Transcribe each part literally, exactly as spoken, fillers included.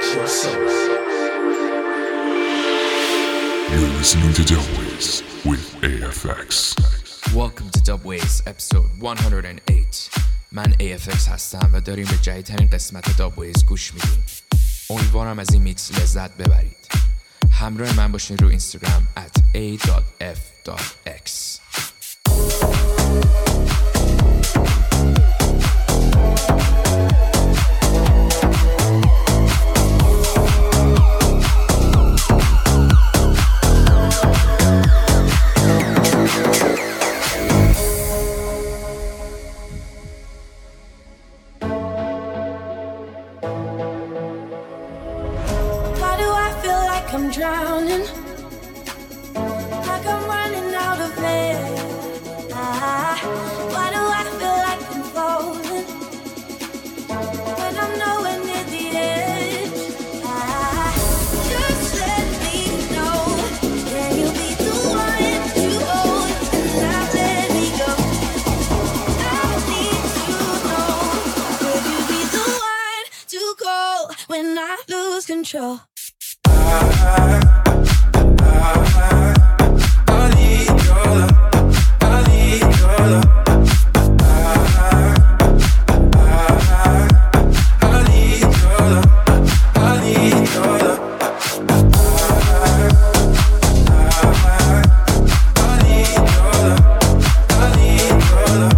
your soul. You're listening to Dubways with A F X. Welcome to Dubways episode one hundred eight. من A F X هستم و داریم به جدیدترین قسمت Dubways گوش میدیم. امیدوارم از این میکس لذت ببرید. همراه من باشین رو اینستاگرام at a dot f dot x. I'm drowning, like I'm running out of air. Ah, why do I feel like I'm falling when I'm nowhere near the edge? Ah, just let me know, can you be the one to hold and not let me go? I need to know, could you be the one to call when I lose control? I, I, I need your love, I need your love. I, I, I need your love, I need your love. I, I, I need your love, I need your love.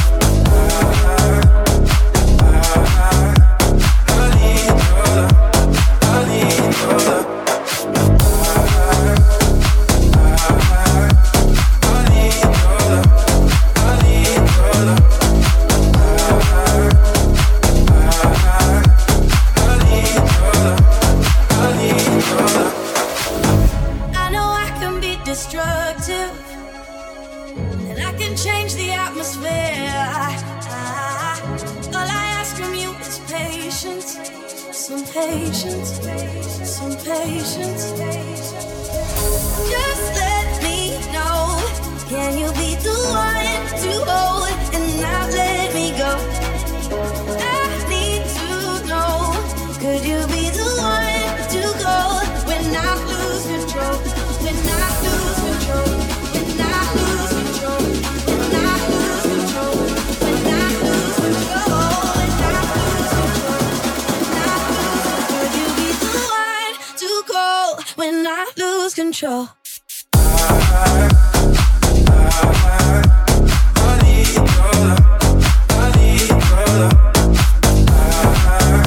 Control. I, I, I need your love, I need your love. I,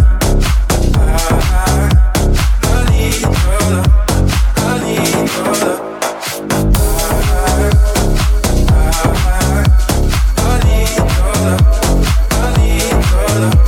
I, I need your love, I need your love. I, I, I need your love, I need your love.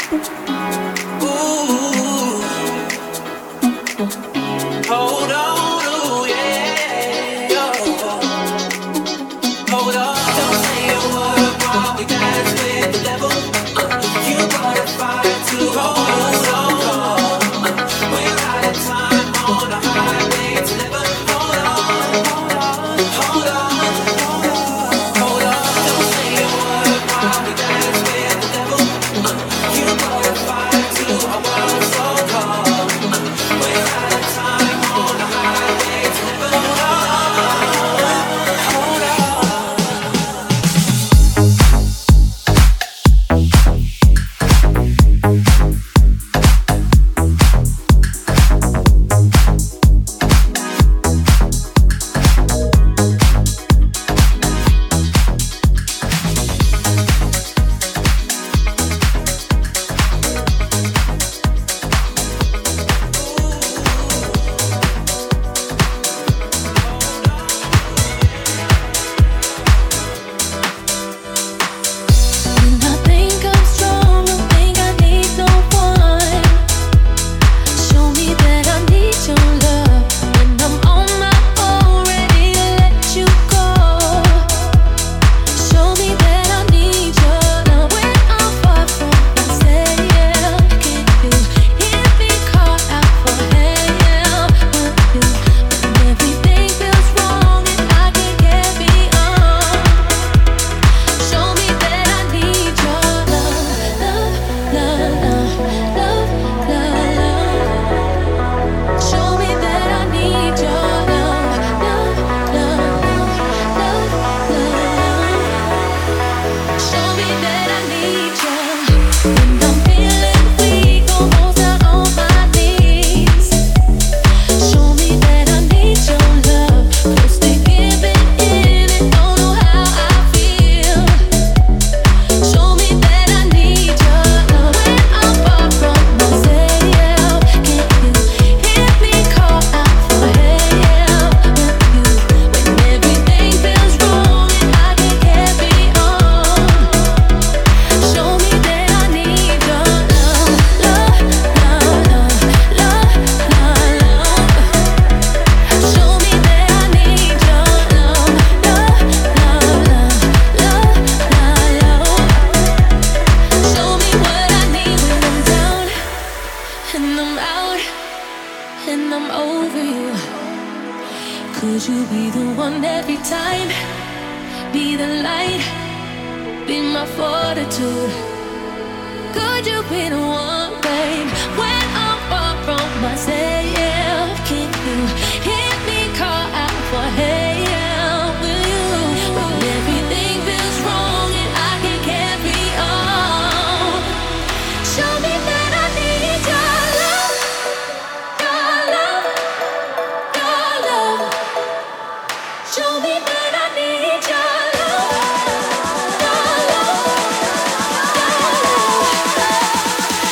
Show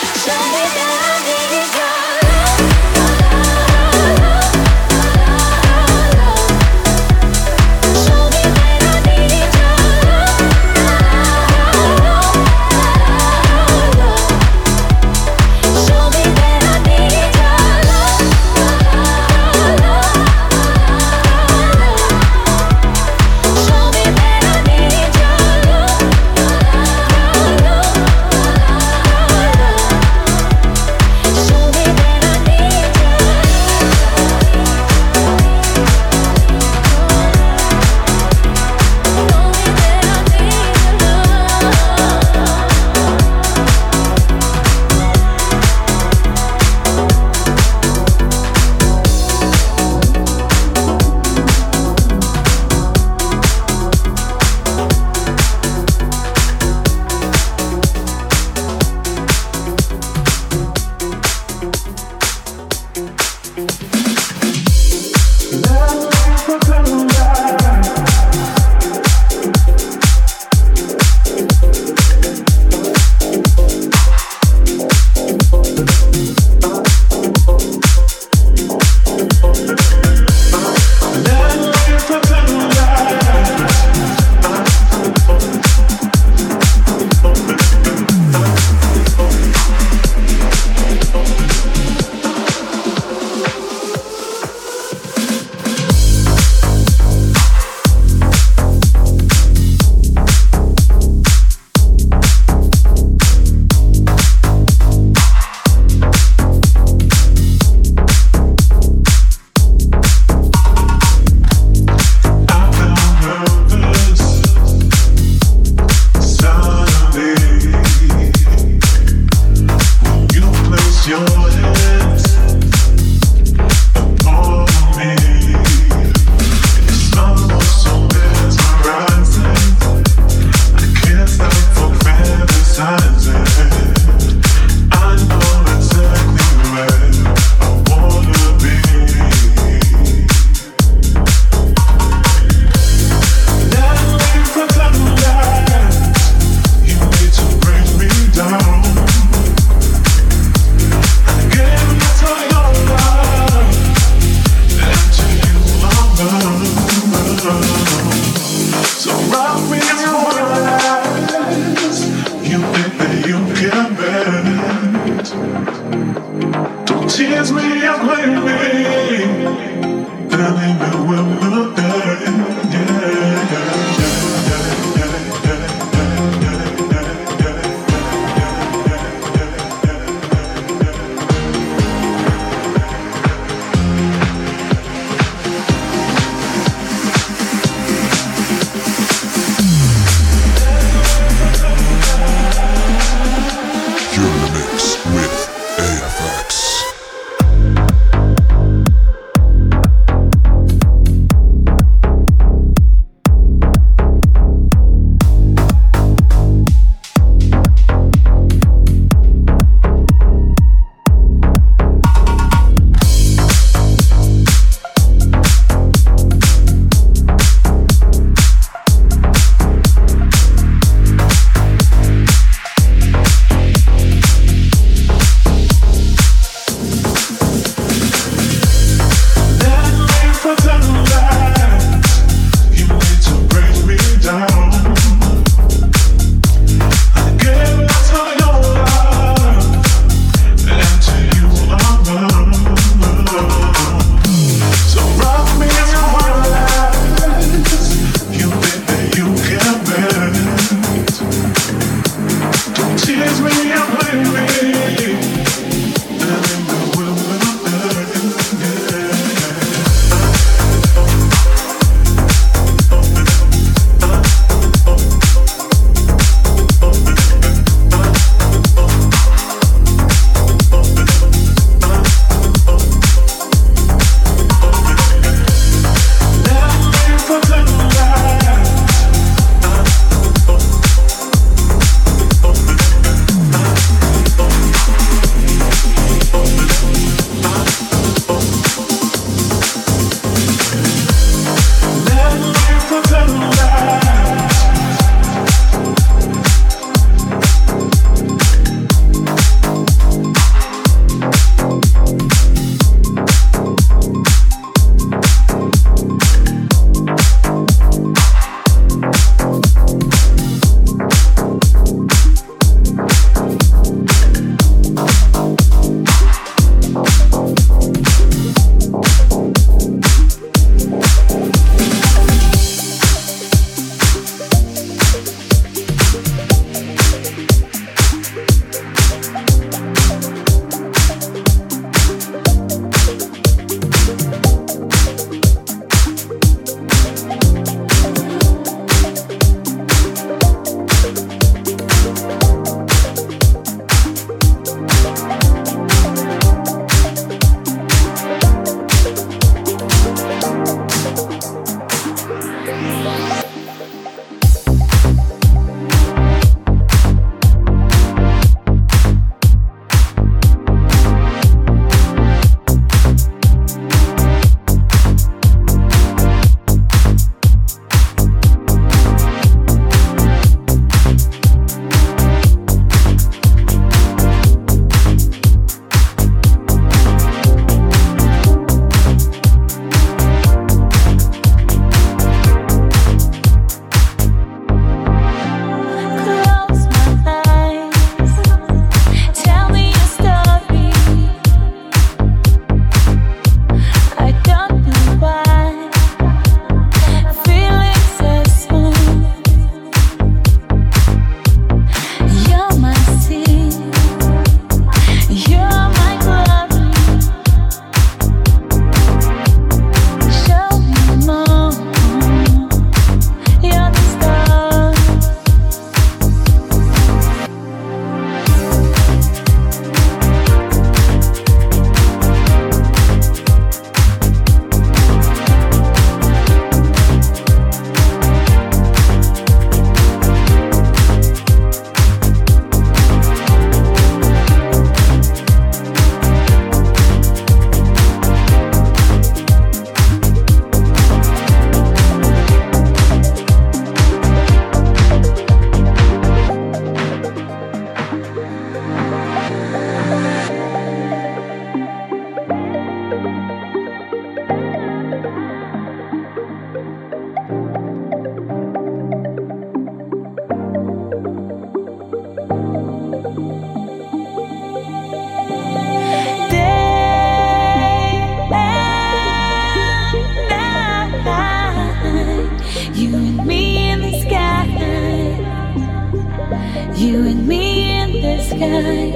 sky.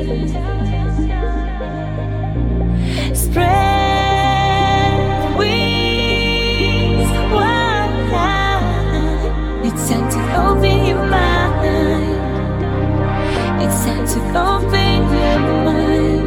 Spread wings wide. It's time to open your mind. It's time to open your mind.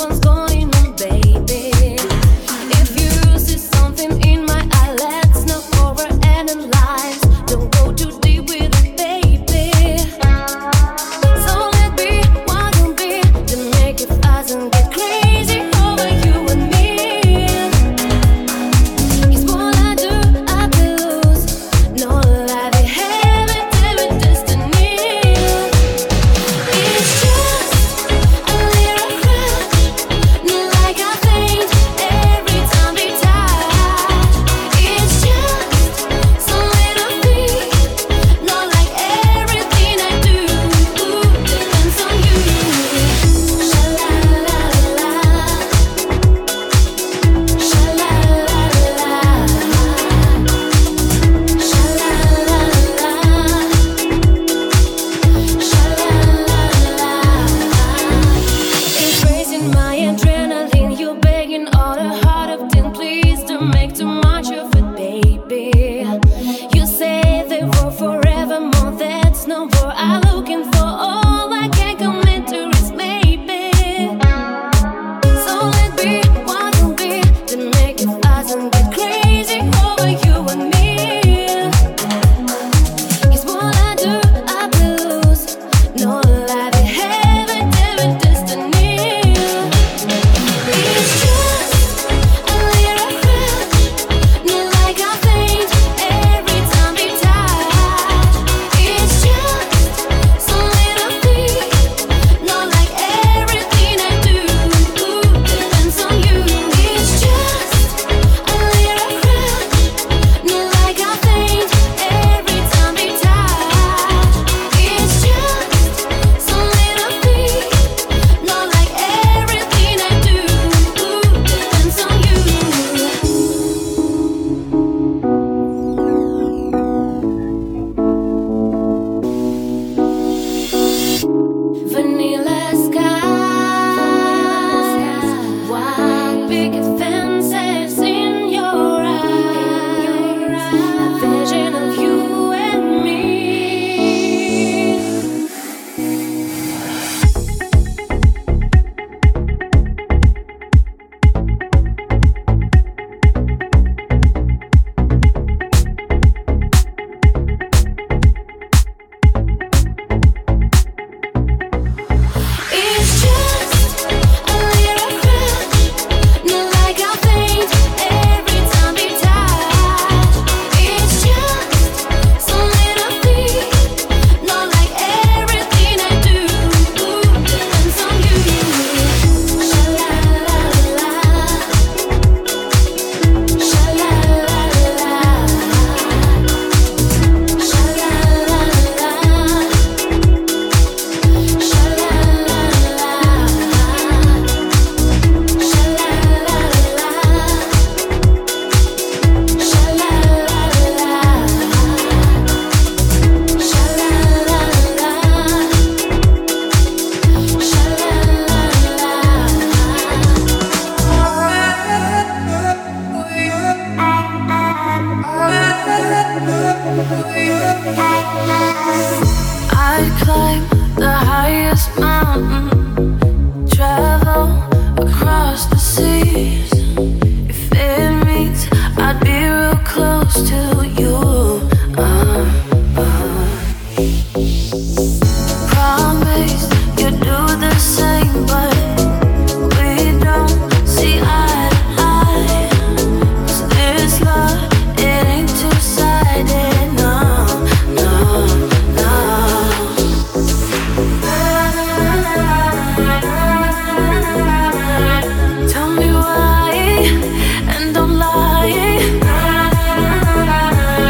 Tell me why, and don't lie.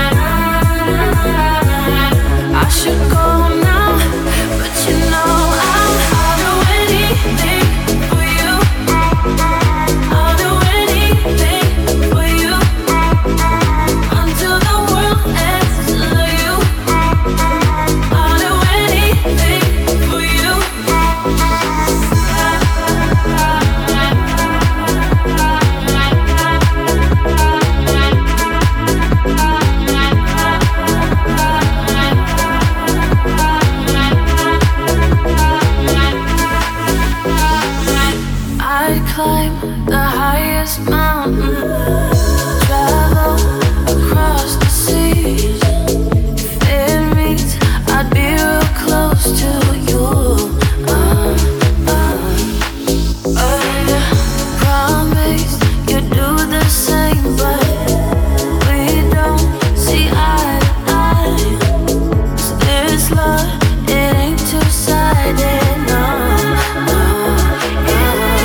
climb the highest mountain, travel across the seas. If it means I'd be real close to you. Uh, uh, uh, promise you'd do the same, but we don't see eye to eye. 'Cause this love, it ain't two-sided, no, no, no.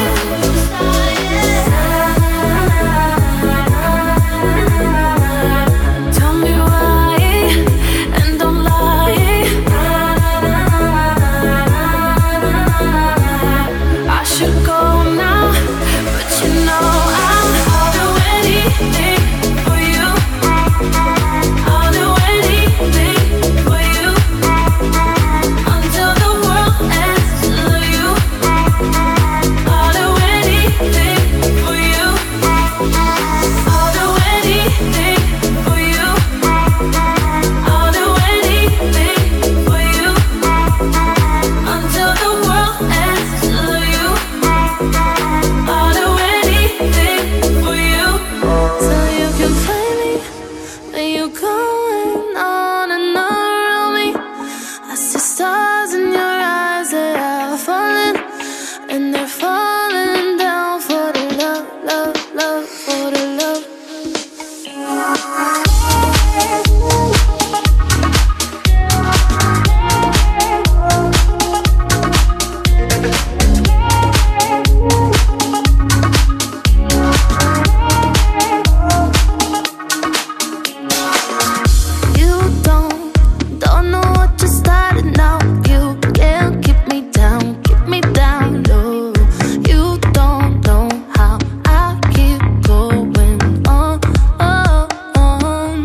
Tell me why, and don't lie. I should go now, but you know I'll do anything for you. I'll do anything for you until the world ends. Love you. I'll do anything for you. I'll do anything for you. I'll do anything for you until the world ends. Love you. I'll do anything for you. So you can find me when you're going on and on around me. I see stars in your eyes that are falling, and they're falling down for the love, love, love, for the love. You don't, don't know what you started now. You can't keep me down, keep me down low. You don't know how I keep going on, on.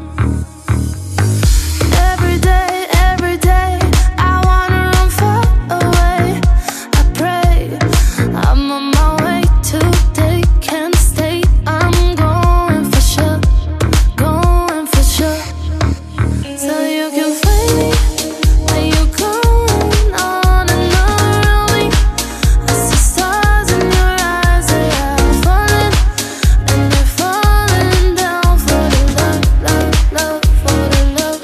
Every day, every day, I wanna run far away. I pray I'm on my way today, can't stay. I'm going for sure, going for sure. So you can find me when you're going on and on around me. I see stars in your eyes that are falling, and they're falling down for the love, love, love, for the love.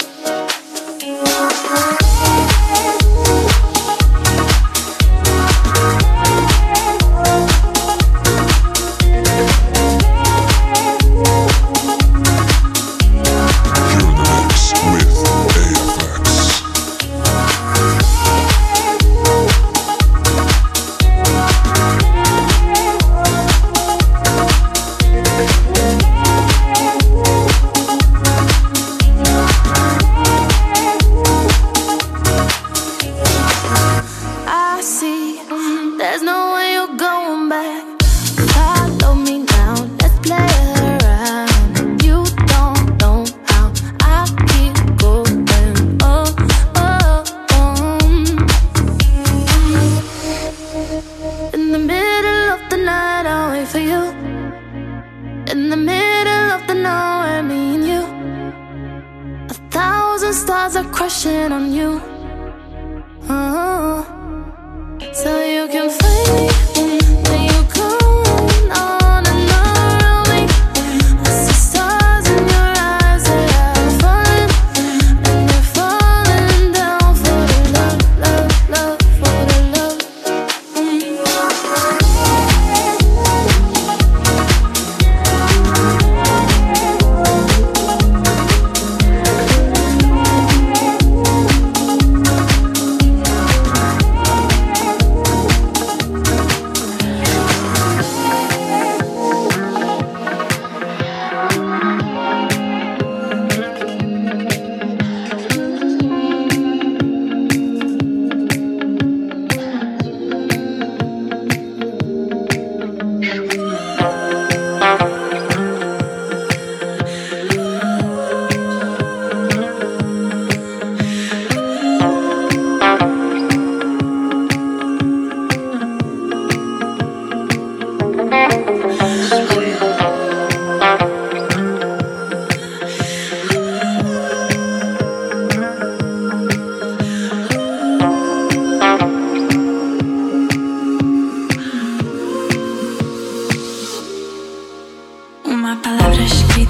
You're in the mix with A F X. I see there's no way you're going back. Follow me now, let's play around. You don't know how I keep going on, on, on. In the middle of the night, I'll wait for you. In the middle of the nowhere, me and you. A thousand stars are crushing on you. Oh. So you can find me when you're going on and on around me. I see stars in your eyes that are falling, and they're falling down for the love, love, love, for the love.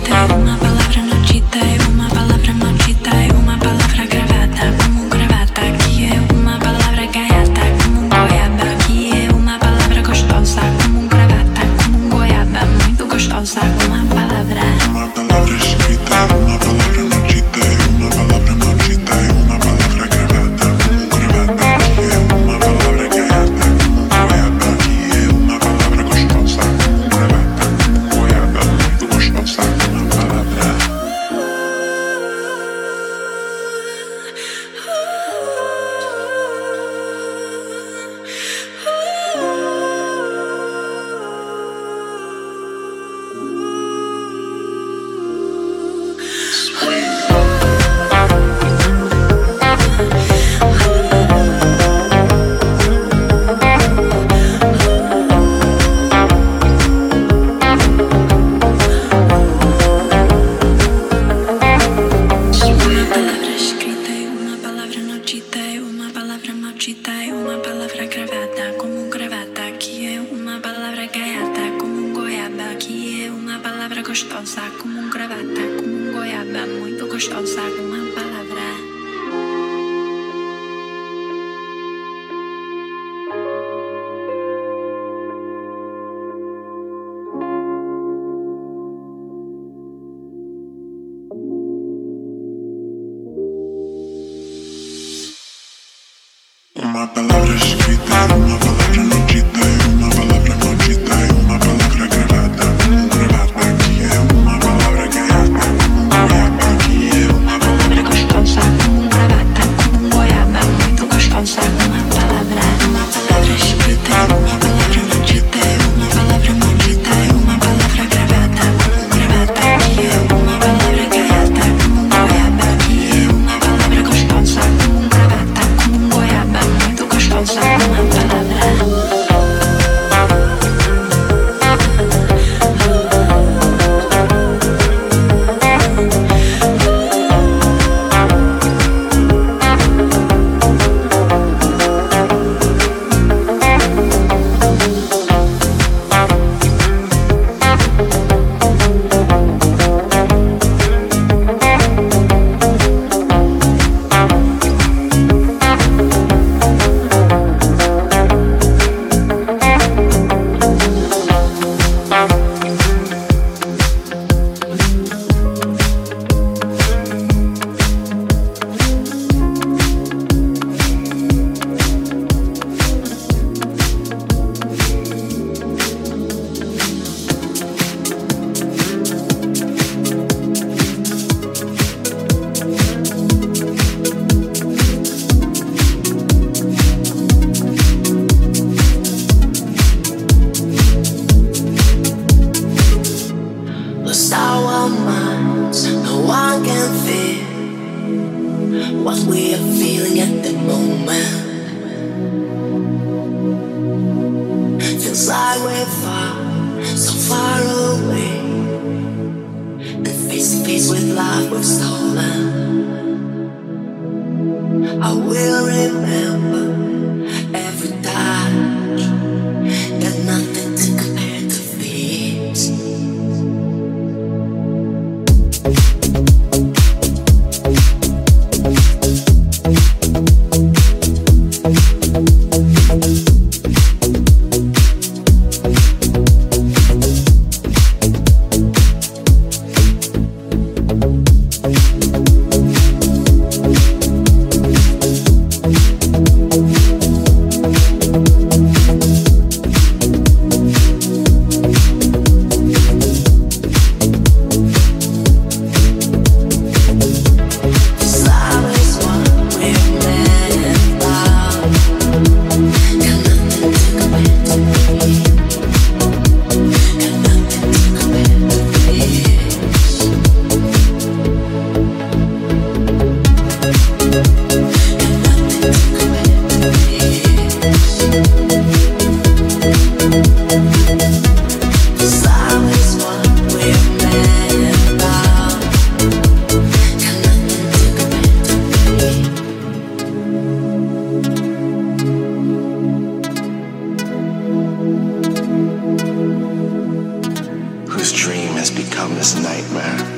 Whose dream has become this nightmare?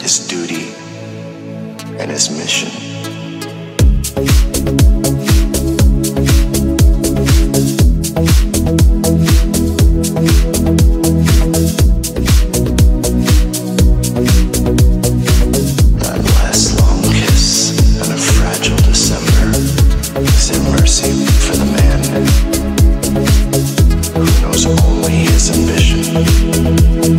his duty, and his mission. That last long kiss and a fragile December is in mercy for the man who knows only his ambition.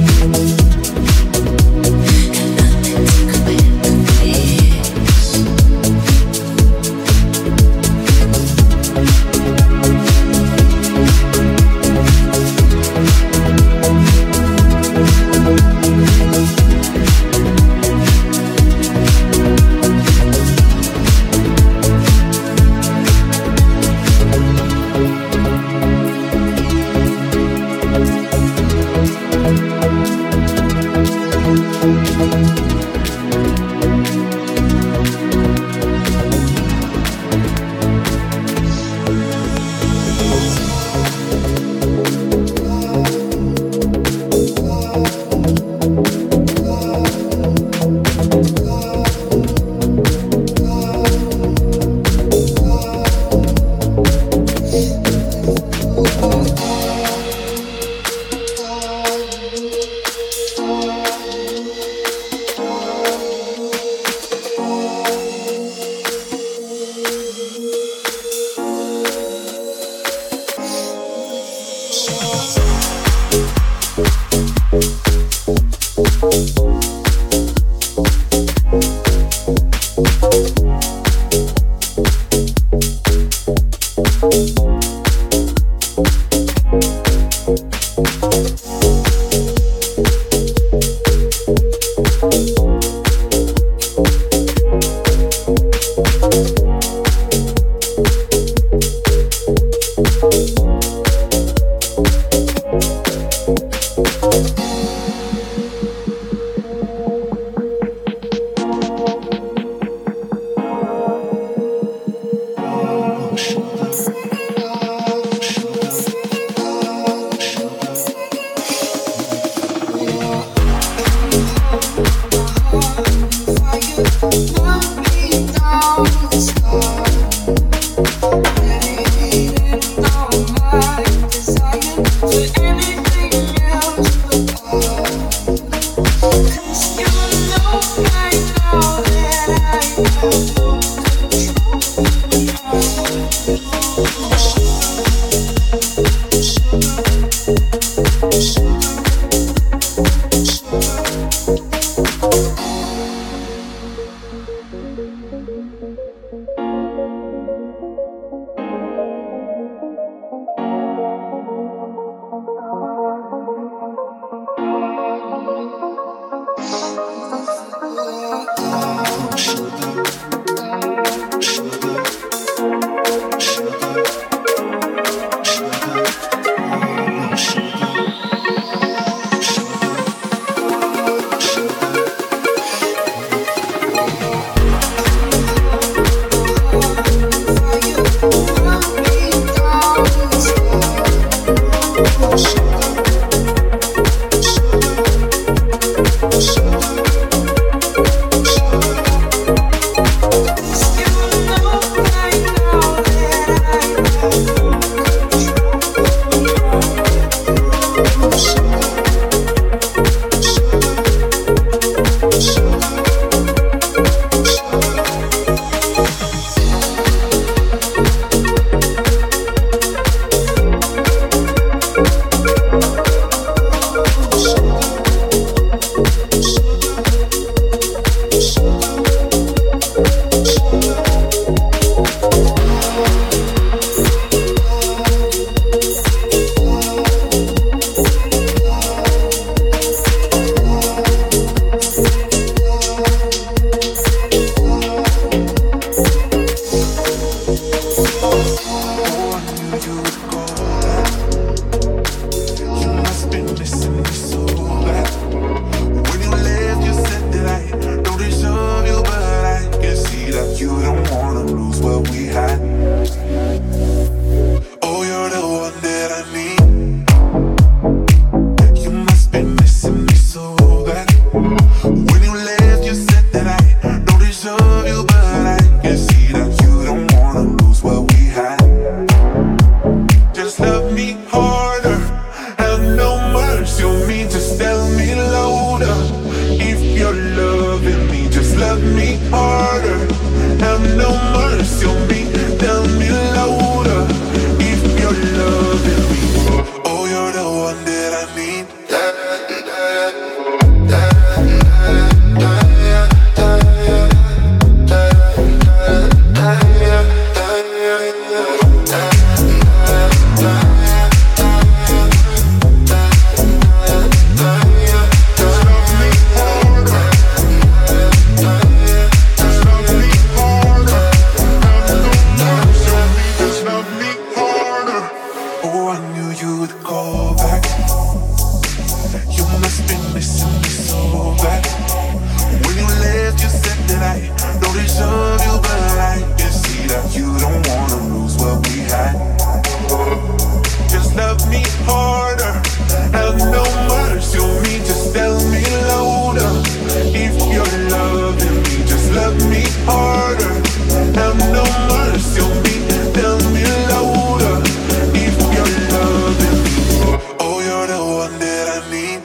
missing me so bad. When you left, you said that I know deserve you, but I can see that you don't wanna lose what we had. Just love me harder, have no mercy on me, just tell me louder. If you're loving me, just love me harder, have no mercy on me, tell me louder. If you're loving me, oh, you're the one that I need.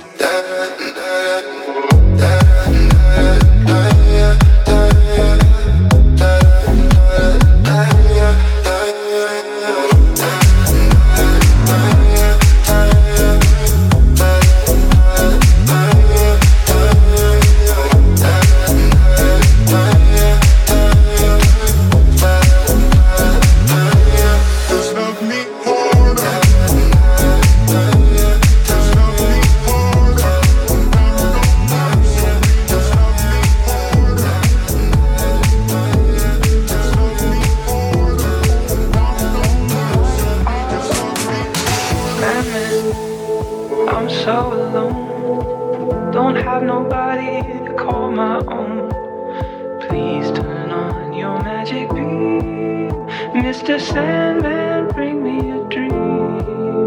Mister Sandman, bring me a dream.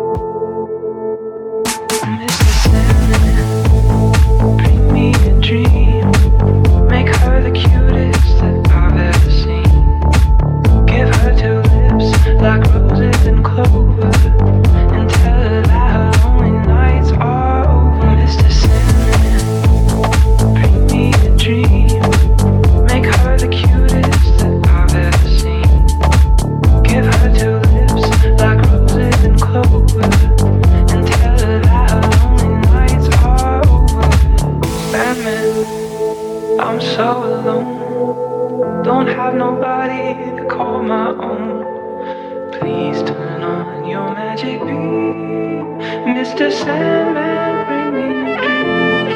Mister Sandman, bring me a dream. Make her the cutest that I've ever seen. Give her two lips like roses and clover, and tell her that her lonely nights are over. Mister Sandman, bring me a dream. Make her the cutest that I've ever seen. Give her two lips like roses and clover, and tell her that her lonely nights are over. Sandman, I'm so alone, don't have nobody to call my own. Please turn on your magic beam. Mister Sandman, bring me a dream.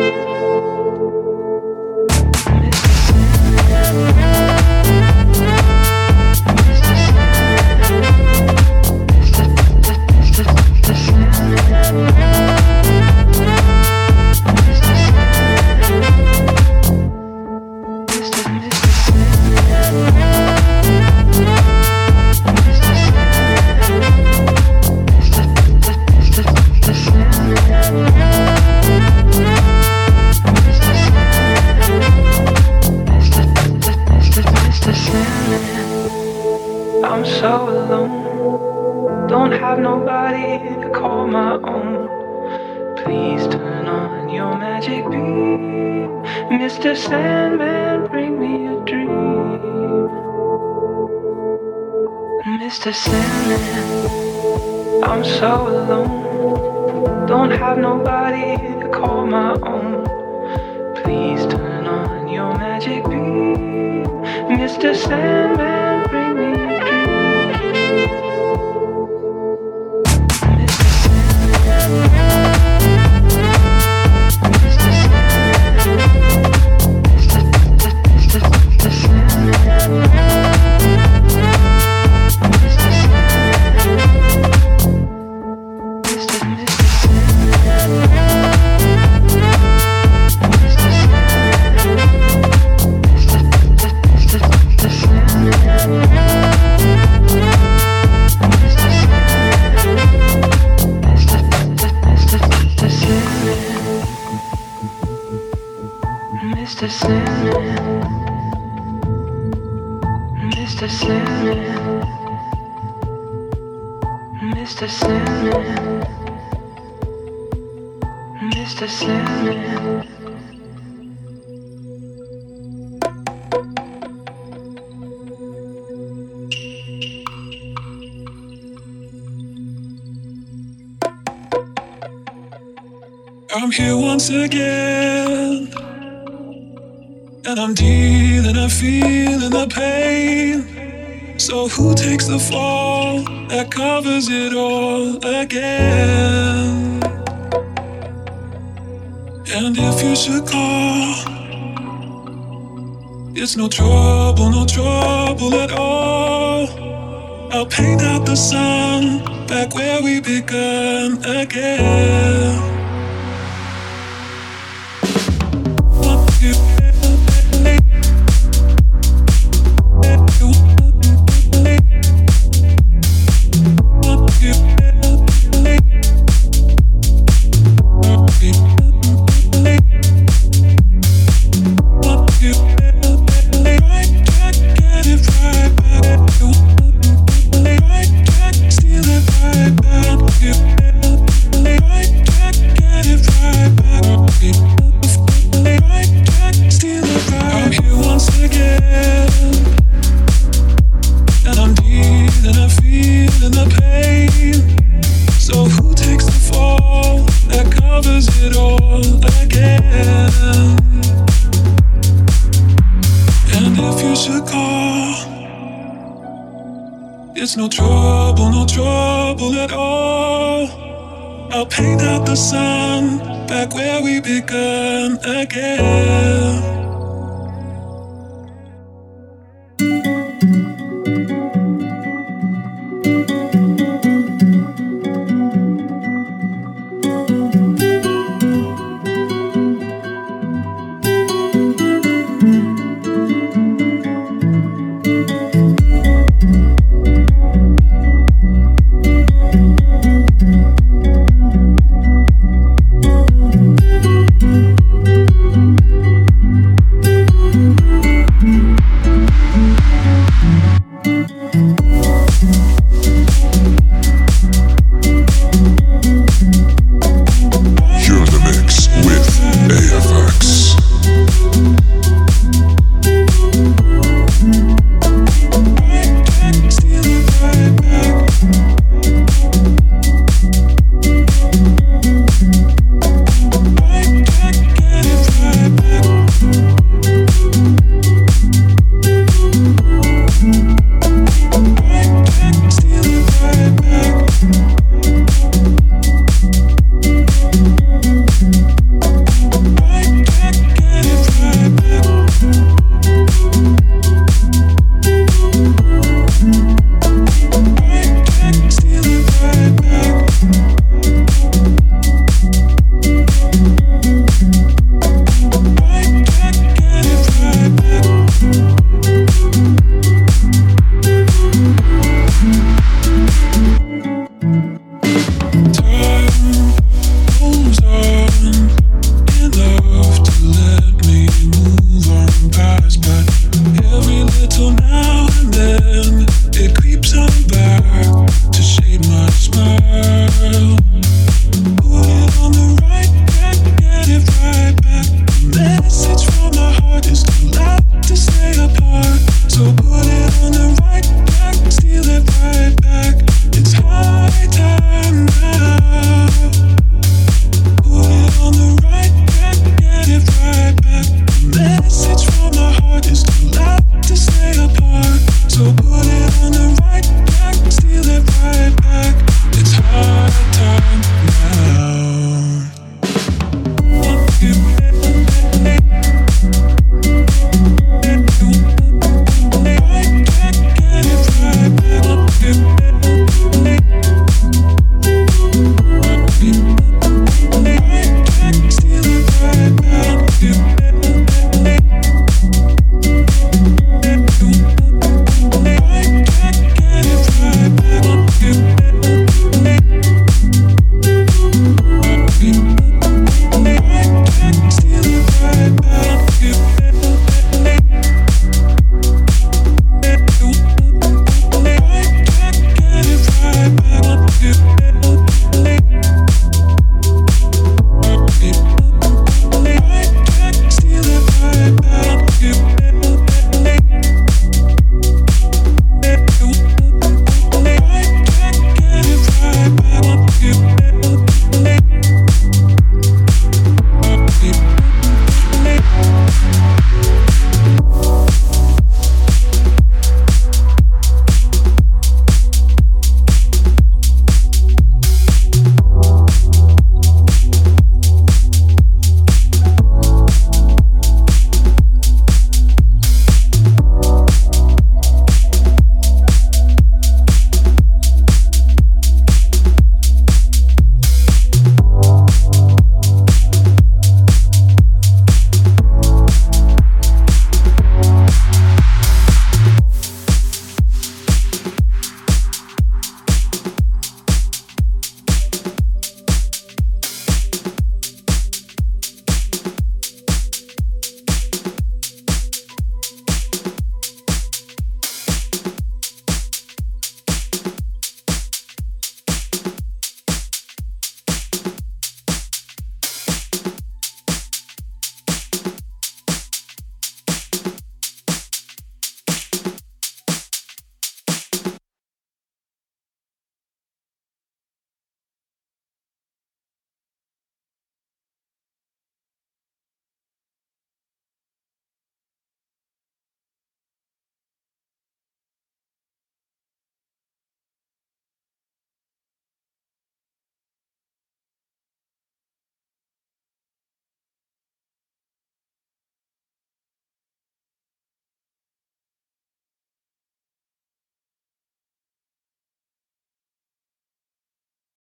Mister Sandman, I'm so alone, don't have nobody to call my own. Please turn on your magic beam. Mister Sandman, bring me a dream. Mister Sandman, I'm so alone, don't have nobody to call my own. Please turn on your magic beam. Mister Sandman, bring me a dream. Mister Sandman, Mister Sandman, Mister Sandman, Mister Sandman. I'm here once again, and I'm dealing, I'm feeling the pain. So who takes the fall that covers it all again? And if you should call, it's no trouble, no trouble at all. I'll paint out the sun back where we begun again. it all again. And if you should call, it's no trouble, no trouble at all. I'll paint out the sun back where we begun again.